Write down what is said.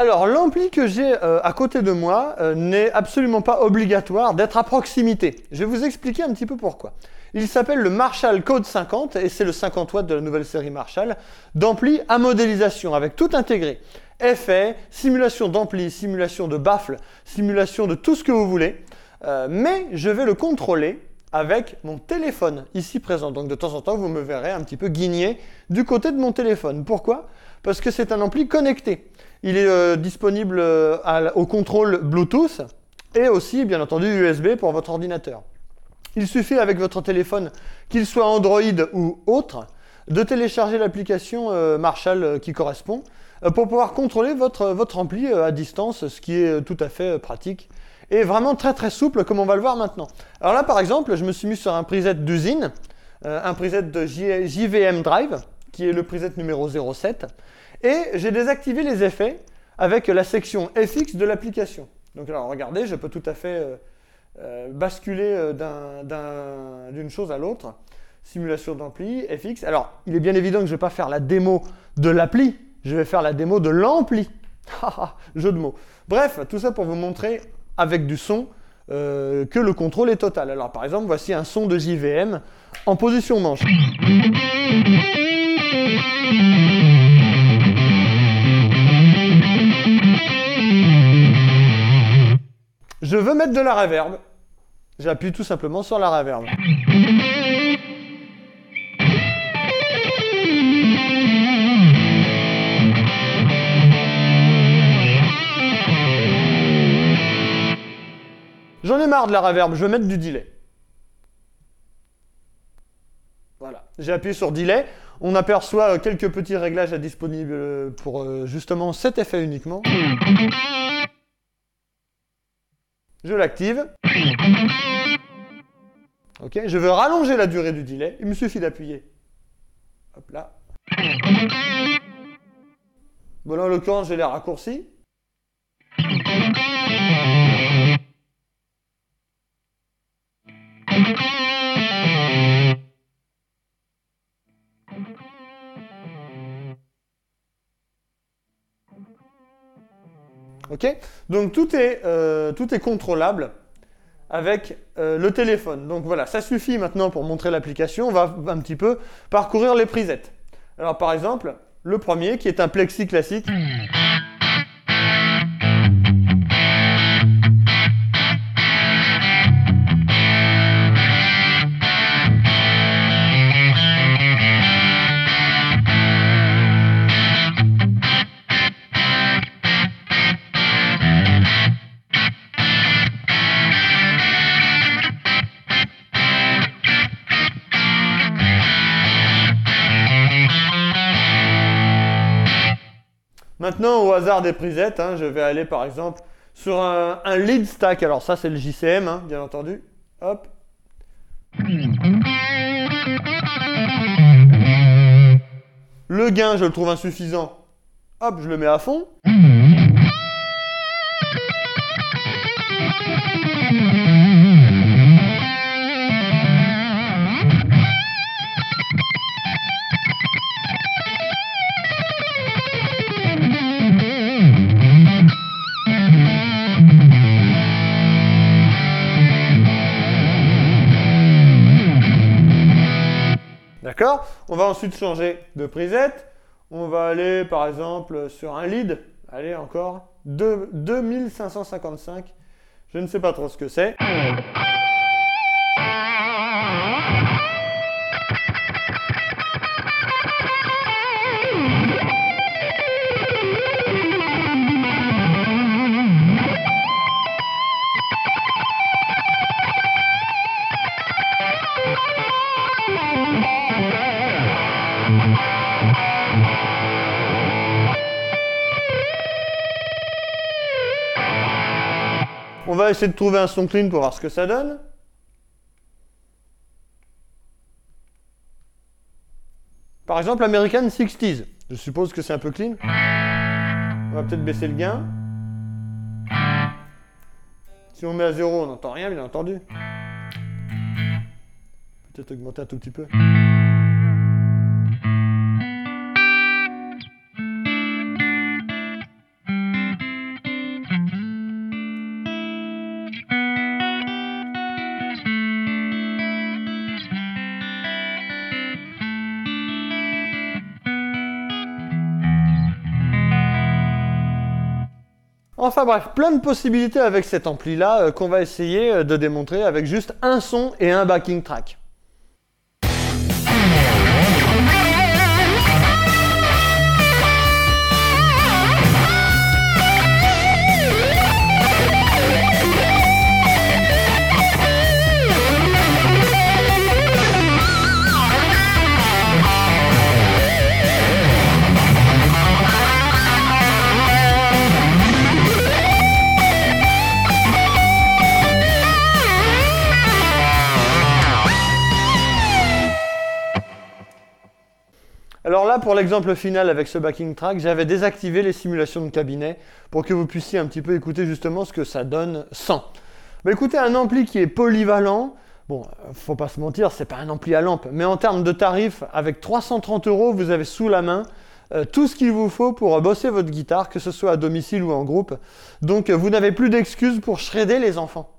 Alors, l'ampli que j'ai à côté de moi n'est absolument pas obligatoire d'être à proximité. Je vais vous expliquer un petit peu pourquoi. Il s'appelle le Marshall Code 50 et c'est le 50 watts de la nouvelle série Marshall d'ampli à modélisation avec tout intégré. Effets, simulation d'ampli, simulation de baffle, simulation de tout ce que vous voulez. Mais je vais le contrôler avec mon téléphone ici présent. Donc de temps en temps, vous me verrez un petit peu guigner du côté de mon téléphone. Pourquoi ? Parce que c'est un ampli connecté. Il est disponible au contrôle Bluetooth et aussi, bien entendu, USB pour votre ordinateur. Il suffit avec votre téléphone, qu'il soit Android ou autre, de télécharger l'application Marshall qui correspond pour pouvoir contrôler votre ampli à distance, ce qui est tout à fait pratique et vraiment très très souple comme on va le voir maintenant. Alors là, par exemple, je me suis mis sur un preset d'usine, un preset de JVM Drive, qui est le preset numéro 07, et j'ai désactivé les effets avec la section FX de l'application. Donc alors regardez, je peux tout à fait basculer d'une chose à l'autre. Simulation d'ampli, FX. Alors, il est bien évident que je ne vais pas faire la démo de l'appli, je vais faire la démo de l'ampli. Jeu de mots. Bref, tout ça pour vous montrer avec du son que le contrôle est total. Alors par exemple, voici un son de JVM en position manche. Je veux mettre de la reverb. J'appuie tout simplement sur la reverb. J'en ai marre de la reverb, je veux mettre du delay. Voilà, j'ai appuyé sur delay. On aperçoit quelques petits réglages disponibles pour justement cet effet uniquement. Je l'active. Ok, je veux rallonger la durée du delay. Il me suffit d'appuyer. Hop là. Bon, là, en l'occurrence, je l'ai raccourci. Ok, donc tout est contrôlable avec le téléphone. Donc voilà, ça suffit maintenant pour montrer l'application. On va un petit peu parcourir les presets. Alors par exemple, le premier qui est un plexi classique. Maintenant, au hasard des presets, je vais aller par exemple sur un lead stack. Alors ça, c'est le JCM, bien entendu. Hop. Le gain, je le trouve insuffisant. Hop, je le mets à fond. D'accord ? On va ensuite changer de preset. On va aller par exemple sur un lead. Allez, encore. 2555. Je ne sais pas trop ce que c'est. On va essayer de trouver un son clean pour voir ce que ça donne. Par exemple, American 60s. Je suppose que c'est un peu clean. On va peut-être baisser le gain. Si on met à 0, on n'entend rien, bien entendu. Peut-être augmenter un tout petit peu. Enfin bref, plein de possibilités avec cet ampli-là qu'on va essayer de démontrer avec juste un son et un backing track. Alors là, pour l'exemple final avec ce backing track, j'avais désactivé les simulations de cabinet pour que vous puissiez un petit peu écouter justement ce que ça donne sans. Bah écoutez, un ampli qui est polyvalent, bon, faut pas se mentir, c'est pas un ampli à lampe, mais en termes de tarifs, avec 330 €, vous avez sous la main tout ce qu'il vous faut pour bosser votre guitare, que ce soit à domicile ou en groupe. Donc vous n'avez plus d'excuses pour shredder les enfants.